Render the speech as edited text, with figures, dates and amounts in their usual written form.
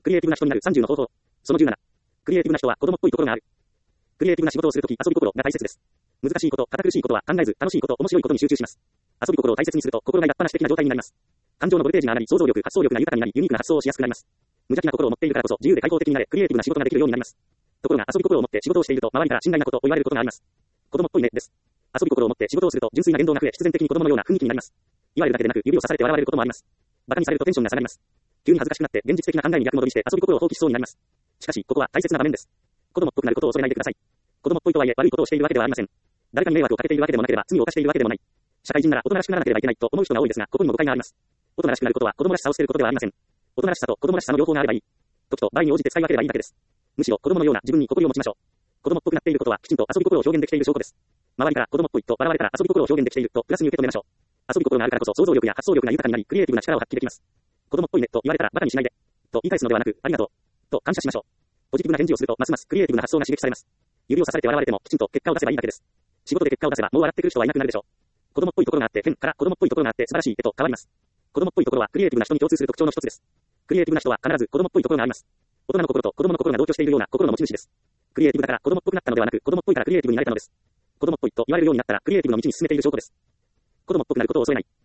クリエイティブな人になる30の方法。その17。クリエイティブな人は子供っぽいところがある。クリエイティブな仕事をするとき、遊び心が大切です。難しいこと、堅苦しいことは考えず、楽しいこと、面白いことに集中します。遊び心を大切にすると、心がやっぱなし的な状態になります。感情のボルテージが上がり、想像力、発想力が豊かになり、ユニークな発想をしやすくなります。無邪気な心を持っているからこそ、自由で開放的になれ、クリエイティブな仕事ができるようになります。ところが、遊び心を持って仕事をしていると、周りから心外なことを言われることがあります。子供っぽいね、です。遊び心を持って仕事をすると、純粋な言動が増え、必然的に子供のような雰囲気になります。言われるだけでなく、指をさされて笑われることもあります。馬鹿にされるとテンションが下がります。急に恥ずかしくなって、現実的な考えに逆戻りして、遊び心を放棄しそうになります。しかし、ここは大切な場面です。子供っぽくなることを恐れないでください。子供っぽいとはいえ、悪いことをしているわけではありません。誰かに迷惑をかけているわけでもなければ、罪を犯しているわけでもない。社会人なら大人らしくならなければいけないと思う人が多いですが、ここにも誤解があります。大人らしくなることは子供らしさを捨てることではありません。大人らしさと子供らしさの両方があればいい。時と場合に応じて使い分ければいいだけです。むしろ子供のような自分に誇りを持ちましょう。子供っぽくなっていることはきちんと遊び心を表現できている証拠です。周りから子供っぽいと笑われたら遊び心を表現できているとプラスに受け止めましょう。遊び心があるからこそ想像力や発想力が豊かになり、クリエイティブな力を発揮できます。子供っぽいねと言われたらバカにしないでと言い返すのではなく、ありがとうと感謝しましょう。ポジティブな返事をするとますますクリエイティブな発想が刺激されます。指をさされて笑われてもきちんと結果を出せばいいだけです。仕事で結果を出せばもう笑ってくる人はいなくなるでしょう。子供っぽいところがあって変から子供っぽいところがあって素晴らしいへと変わります。子供っぽいところはクリエイティブな人に共通する特徴の一つです。クリエイティブな人は必ず子供っぽいところがあります。大人の心と子供の心が同居しているような心の持ち主です。クリエイティブだから子供っぽくなったのではなく、子供っぽいからクリエイティブになれたのです。子供っぽいと言われるようになったらクリエイティブの道に進めている証拠です。子供っぽくなることを恐れない。